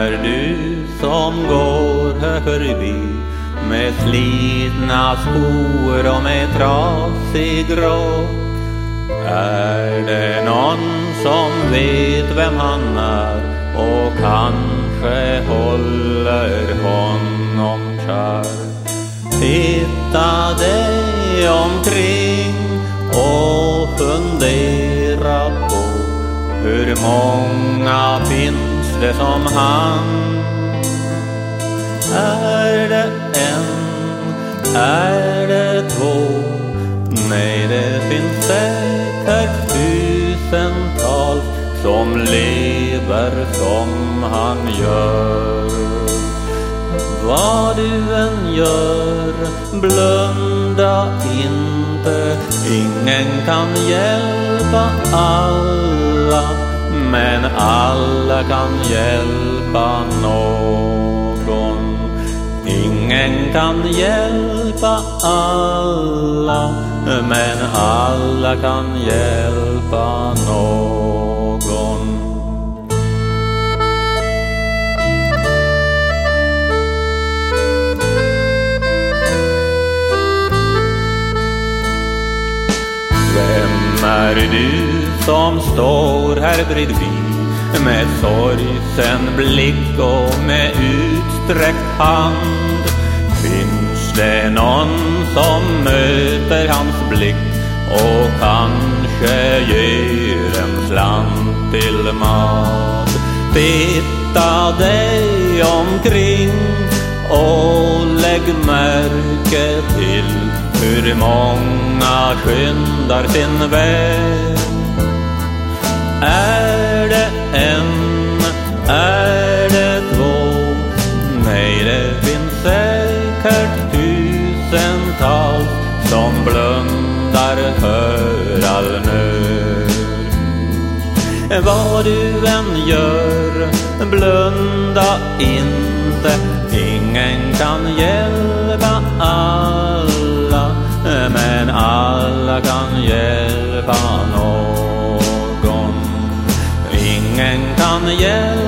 är du som går här förbi med slitna skor och med trasig rock? Är det någon som vet vem han är och kanske håller honom kär? Titta dig omkring och fundera på hur många finns det som han? Är det en? Är det två? Nej, det finns säkert tusentals som lever som han gör. Vad du än gör, blunda inte. Ingen kan hjälpa alla, men alla kan hjälpa någon. Ingen kan hjälpa alla, men alla kan hjälpa någon. Vem är du som står här bredvid med sorgsen blick och med utsträckt hand? Finns det någon som möter hans blick och kanske ger en slant till mat? Titta dig omkring och lägg märke till hur många skyndar sin väg. Är det en? Är det två? Nej, det finns säkert tusentals som blundar för all nöd. Vad du än gör, blunda inte. Ingen kan hjälpa alla, men alla kan hjälpa någon. Ingen kan hjälpa